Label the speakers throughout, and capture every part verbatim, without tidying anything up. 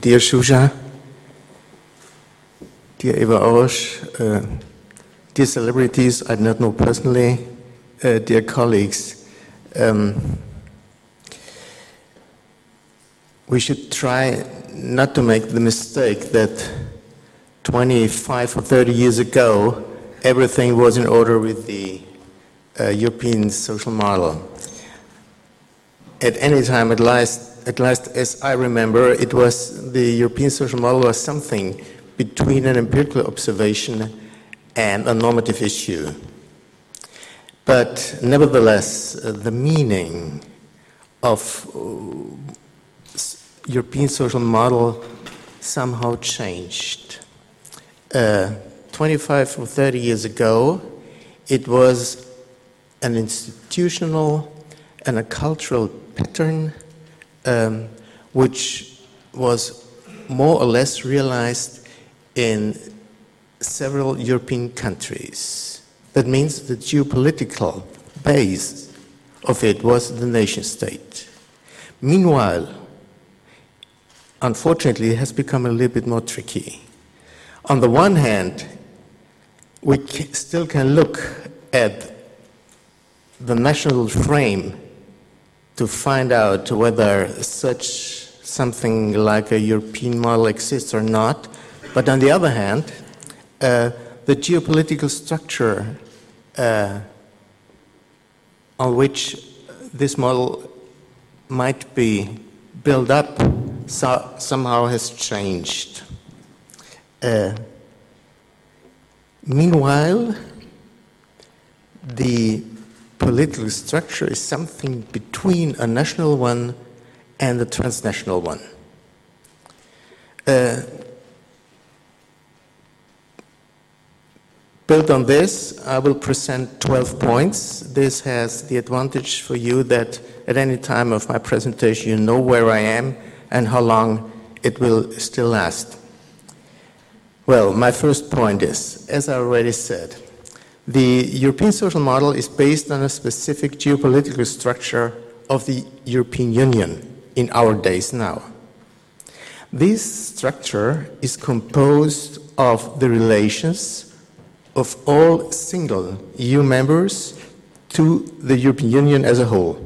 Speaker 1: dear Shuja, dear Eva Orosch, uh, dear celebrities I do not know personally, uh, dear colleagues, um, we should try not to make the mistake that twenty-five or thirty years ago everything was in order with the uh, European social model. At any time, at last, at last, as I remember, it was the European social model was something between an empirical observation and a normative issue. But nevertheless, uh, the meaning of uh, European social model somehow changed. Uh, twenty-five or thirty years ago, it was an institutional and a cultural pattern um, which was more or less realized in several European countries. That means the geopolitical base of it was the nation state. Meanwhile, unfortunately, it has become a little bit more tricky. On the one hand, we ca- still can look at the national frame to find out whether such something like a European model exists or not. But on the other hand, uh, the geopolitical structure uh, on which this model might be built up so somehow has changed. Uh, meanwhile, the political structure is something between a national one and a transnational one. Uh, built on this, I will present twelve points. This has the advantage for you that at any time of my presentation you know where I am and how long it will still last. Well, my first point is, as I already said, the European social model is based on a specific geopolitical structure of the European Union in our days now. This structure is composed of the relations of all single E U members to the European Union as a whole.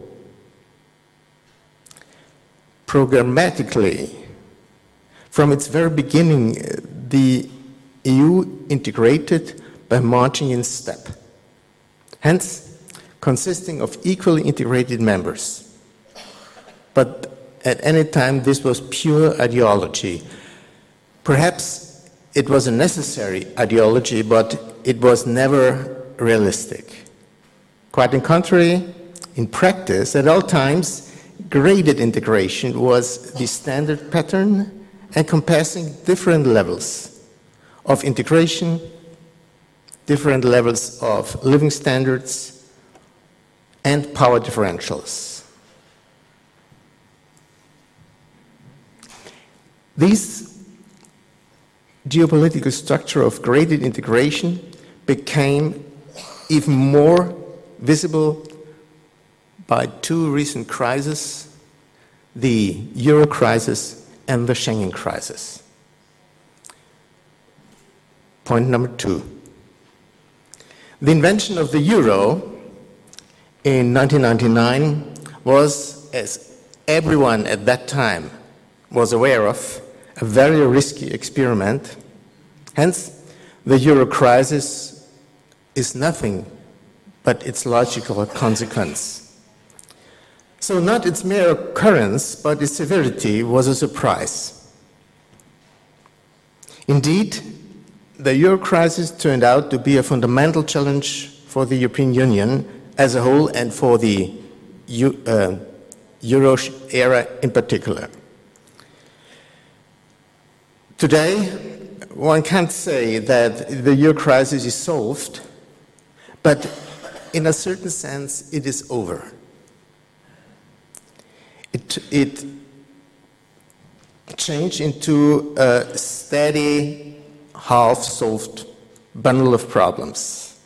Speaker 1: Programmatically, from its very beginning, the E U integrated by marching in step, hence consisting of equally integrated members. But at any time this was pure ideology. Perhaps it was a necessary ideology, but it was never realistic. Quite the contrary, in practice, at all times, graded integration was the standard pattern encompassing different levels of integration, different levels of living standards, and power differentials. This geopolitical structure of graded integration became even more visible by two recent crises, the Euro crisis and the Schengen crisis. Point number two. The invention of the euro in nineteen ninety-nine was, as everyone at that time was aware of, a very risky experiment. Hence, the euro crisis is nothing but its logical consequence. So not its mere occurrence, but its severity was a surprise. Indeed, the euro crisis turned out to be a fundamental challenge for the European Union as a whole and for the uh, euro era in particular. Today, one can't say that the euro crisis is solved, but in a certain sense, it is over. It, it changed into a steady, half-solved bundle of problems.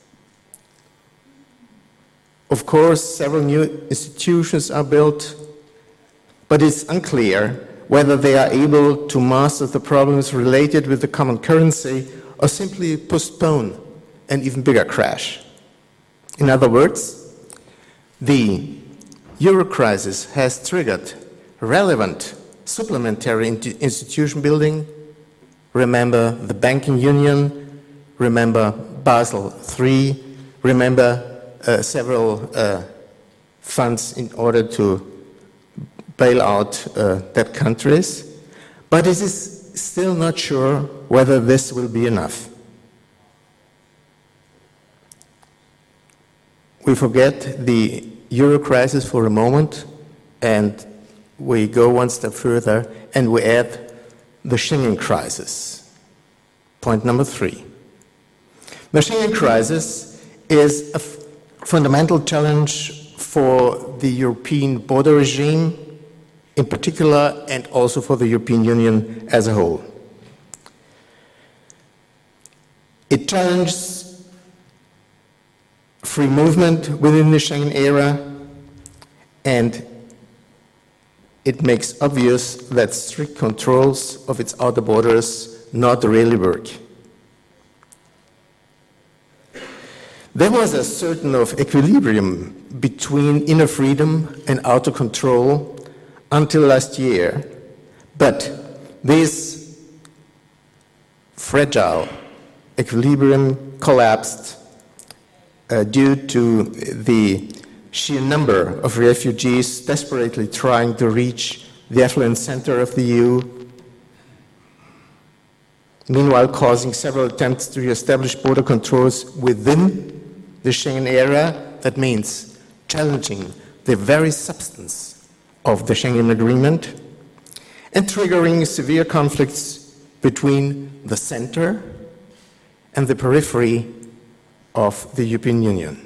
Speaker 1: Of course, several new institutions are built, but it's unclear whether they are able to master the problems related with the common currency or simply postpone an even bigger crash. In other words, the euro crisis has triggered relevant supplementary institution building. Remember the banking union, remember Basel three, remember uh, several uh, funds in order to bail out uh, debt countries, but it is still not sure whether this will be enough. We forget the euro crisis for a moment and we go one step further and we add the Schengen crisis. Point number three. The Schengen crisis is a fundamental challenge for the European border regime in particular and also for the European Union as a whole. It challenges free movement within the Schengen area, and it makes obvious that strict controls of its outer borders not really work. There was a certain of equilibrium between inner freedom and outer control until last year, but this fragile equilibrium collapsed uh, due to the sheer number of refugees desperately trying to reach the affluent center of the E U, meanwhile causing several attempts to establish border controls within the Schengen area. That means challenging the very substance of the Schengen Agreement and triggering severe conflicts between the center and the periphery of the European Union.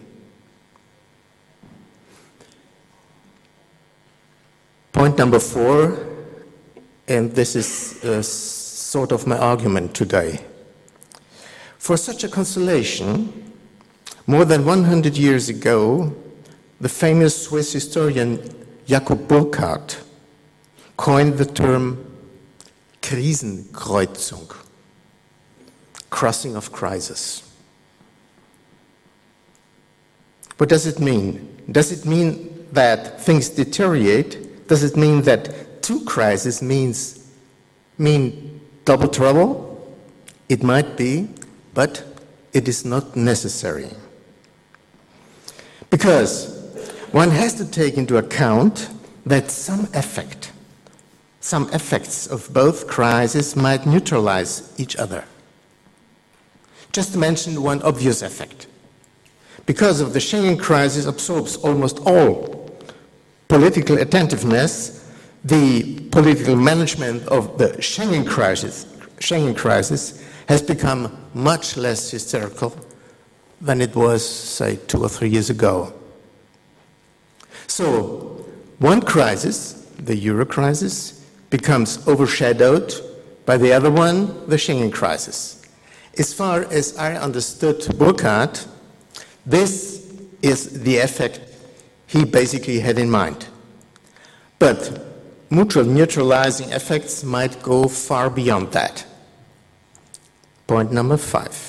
Speaker 1: Point number four, and this is uh, sort of my argument today. For such a constellation, more than one hundred years ago, the famous Swiss historian Jakob Burckhardt coined the term Krisenkreuzung, crossing of crisis. What does it mean? Does it mean that things deteriorate? Does it mean that two crises means mean double trouble? It might be, but it is not necessary. Because one has to take into account that some effect, some effects of both crises might neutralize each other. Just to mention one obvious effect. Because of the Schengen crisis absorbs almost all political attentiveness, the political management of the Schengen crisis, Schengen crisis has become much less hysterical than it was, say, two or three years ago. So, one crisis, the euro crisis, becomes overshadowed by the other one, the Schengen crisis. As far as I understood Burckhardt, this is the effect he basically had in mind. But mutual neutralizing effects might go far beyond that. Point number five.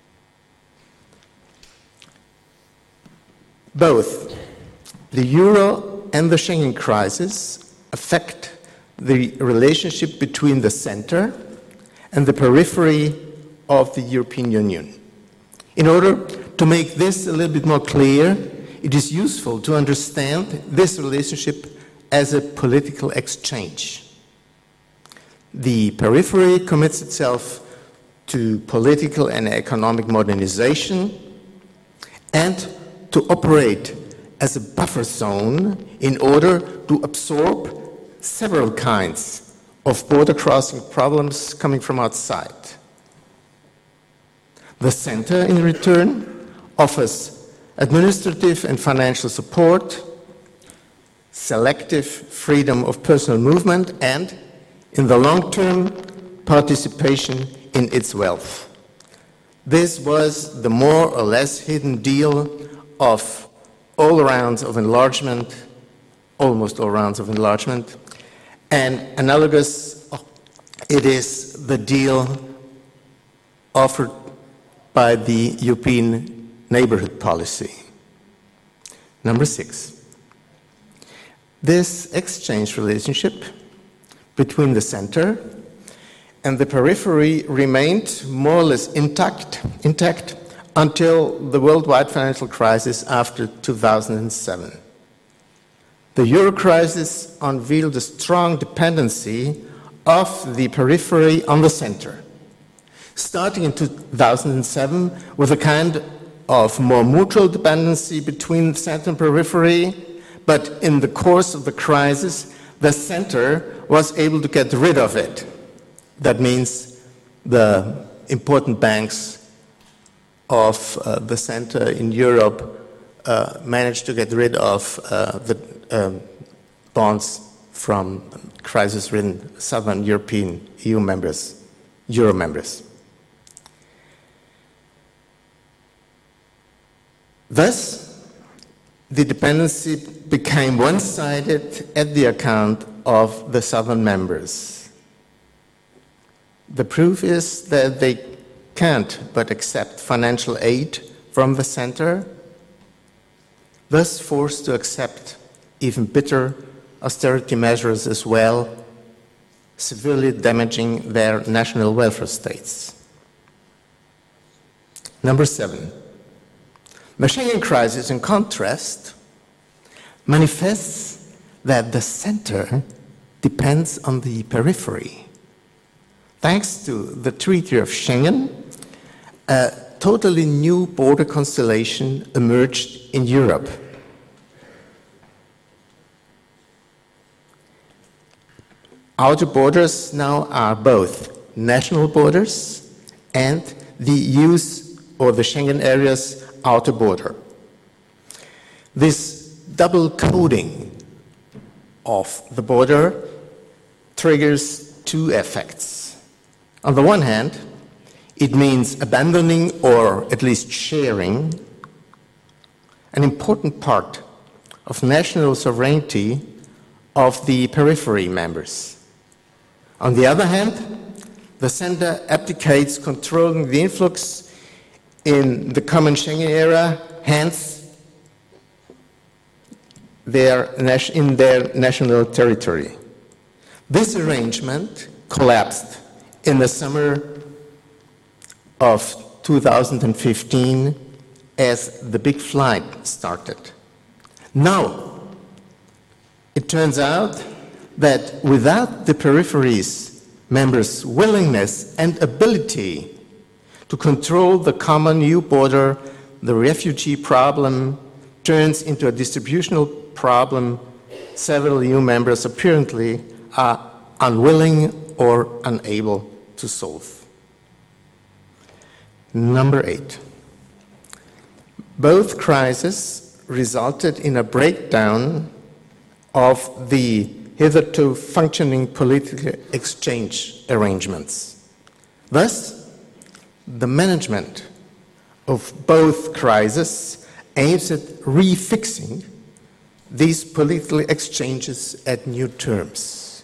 Speaker 1: Both the euro and the Schengen crisis affect the relationship between the center and the periphery of the European Union. In order to make this a little bit more clear, it is useful to understand this relationship as a political exchange. The periphery commits itself to political and economic modernization and to operate as a buffer zone in order to absorb several kinds of border crossing problems coming from outside. The center, in return, offers administrative and financial support, selective freedom of personal movement, and, in the long term, participation in its wealth. This was the more or less hidden deal of all rounds of enlargement, almost all rounds of enlargement, And analogous, it is the deal offered by the European neighborhood policy. Number six, this exchange relationship between the center and the periphery remained more or less intact, intact until the worldwide financial crisis after two thousand seven. The euro crisis unveiled a strong dependency of the periphery on the center, starting in two thousand seven with a kind of more mutual dependency between center and periphery, but in the course of the crisis, the center was able to get rid of it. That means the important banks of uh, the center in Europe uh, managed to get rid of uh, the um, bonds from crisis-ridden southern European E U members, Euro members. Thus, the dependency became one-sided at the account of the southern members. The proof is that they can't but accept financial aid from the center, thus forced to accept even bitter austerity measures as well, severely damaging their national welfare states. Number seven. The Schengen crisis, in contrast, manifests that the center depends on the periphery. Thanks to the Treaty of Schengen, a totally new border constellation emerged in Europe. Outer borders now are both national borders and the E U's or the Schengen area's outer border. This double coding of the border triggers two effects. On the one hand, it means abandoning or at least sharing an important part of national sovereignty of the periphery members. On the other hand, the center abdicates controlling the influx in the common Schengen area, hence their, in their national territory. This arrangement collapsed in the summer of two thousand fifteen as the big flight started. Now, it turns out that without the periphery's members' willingness and ability to control the common E U border, the refugee problem turns into a distributional problem several E U members apparently are unwilling or unable to solve. Number eight. Both crises resulted in a breakdown of the hitherto functioning political exchange arrangements. Thus, the management of both crises aims at refixing these political exchanges at new terms.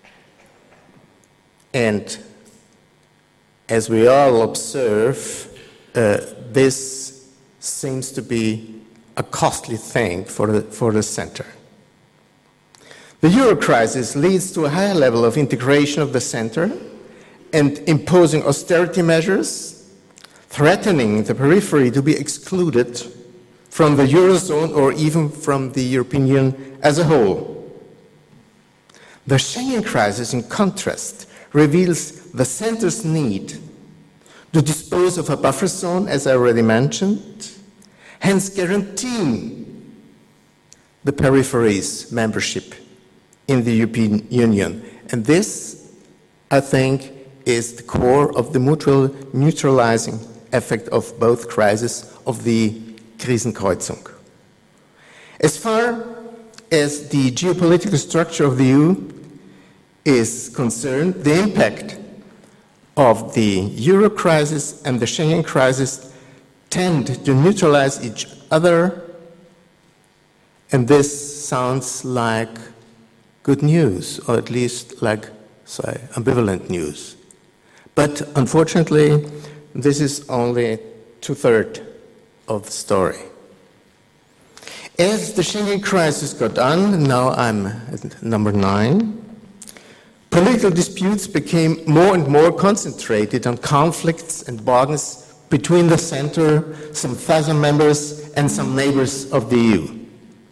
Speaker 1: And as we all observe, uh, this seems to be a costly thing for the, for the center. The euro crisis leads to a higher level of integration of the center and imposing austerity measures, threatening the periphery to be excluded from the Eurozone or even from the European Union as a whole. The Schengen crisis, in contrast, reveals the center's need to dispose of a buffer zone, as I already mentioned, hence guaranteeing the periphery's membership in the European Union. And this, I think, is the core of the mutual neutralizing effect of both crises of the Krisenkreuzung. As far as the geopolitical structure of the E U is concerned, the impact of the euro crisis and the Schengen crisis tend to neutralize each other, and this sounds like good news, or at least like, say, ambivalent news. But unfortunately, this is only two-thirds of the story. As the Schengen crisis got on, now I'm at number nine, political disputes became more and more concentrated on conflicts and bargains between the center, some thousand members, and some neighbors of the E U.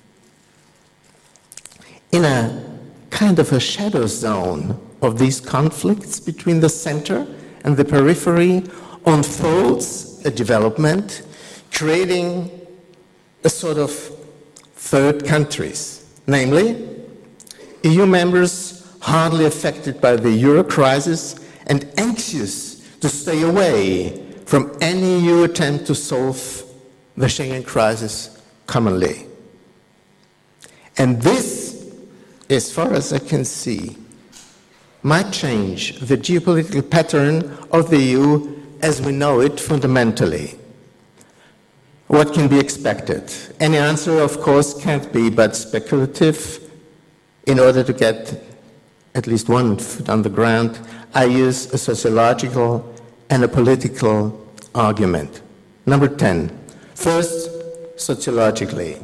Speaker 1: In a kind of a shadow zone of these conflicts between the center and the periphery unfolds a development, creating a sort of third countries, namely E U members hardly affected by the euro crisis and anxious to stay away from any E U attempt to solve the Schengen crisis commonly. And this, as far as I can see, might change the geopolitical pattern of the E U as we know it fundamentally. What can be expected? Any answer, of course, can't be but speculative. In order to get at least one foot on the ground, I use a sociological and a political argument. Number ten. First, sociologically.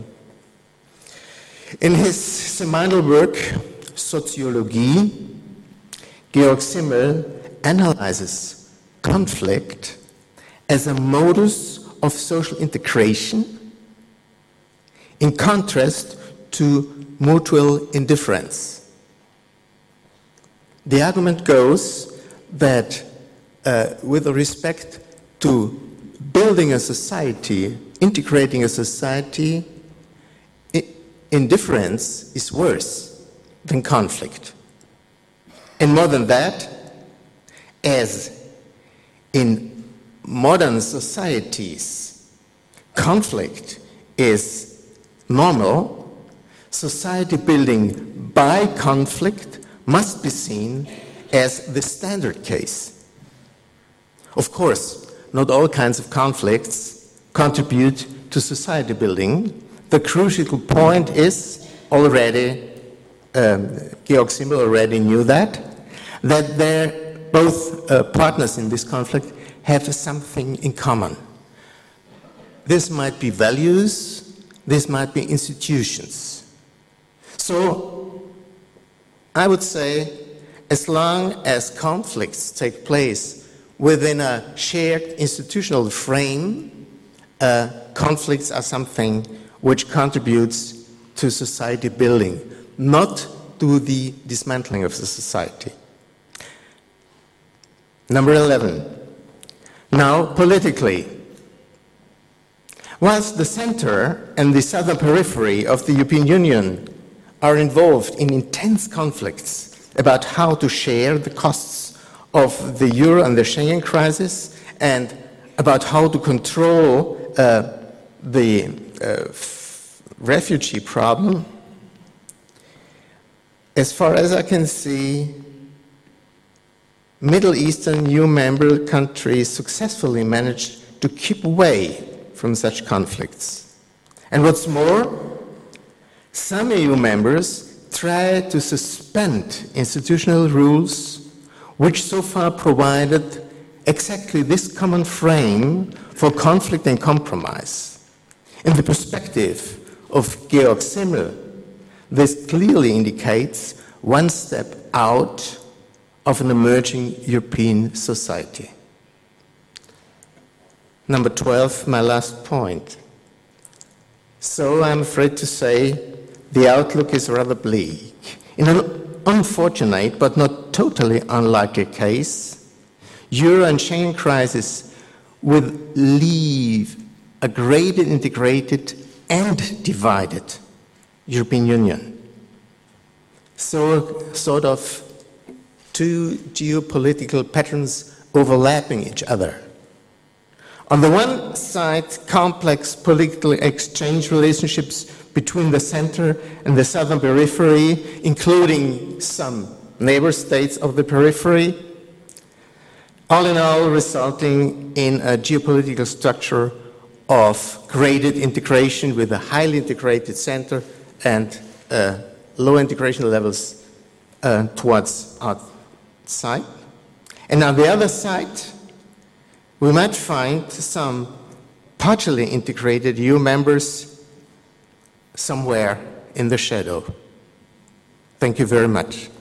Speaker 1: In his seminal work, Soziologie, Georg Simmel analyzes conflict as a modus of social integration in contrast to mutual indifference. The argument goes that uh, with respect to building a society, integrating a society, indifference is worse than conflict. And more than that, as in modern societies, conflict is normal, society building by conflict must be seen as the standard case. Of course, not all kinds of conflicts contribute to society building. The crucial point is already, um, Georg Simmel already knew that, that they're both uh, partners in this conflict have something in common. This might be values, this might be institutions. So, I would say, as long as conflicts take place within a shared institutional frame, uh, conflicts are something which contributes to society building, not to the dismantling of the society. Number eleven. Now, politically. Whilst the center and the southern periphery of the European Union are involved in intense conflicts about how to share the costs of the euro and the Schengen crisis and about how to control uh, the uh, refugee problem, as far as I can see, Middle Eastern E U member countries successfully managed to keep away from such conflicts. And what's more, some E U members try to suspend institutional rules which so far provided exactly this common frame for conflict and compromise. In the perspective of Georg Simmel, this clearly indicates one step out of an emerging European society. Number twelve, my last point. So I'm afraid to say the outlook is rather bleak. In an unfortunate but not totally unlikely case, Euro and Schengen crisis will leave a graded, integrated and divided European Union. So sort of two geopolitical patterns overlapping each other. On the one side, complex political exchange relationships between the center and the southern periphery, including some neighbor states of the periphery, all in all resulting in a geopolitical structure of graded integration with a highly integrated center and uh, low integration levels uh, towards outside. And on the other side, we might find some partially integrated E U members somewhere in the shadow. Thank you very much.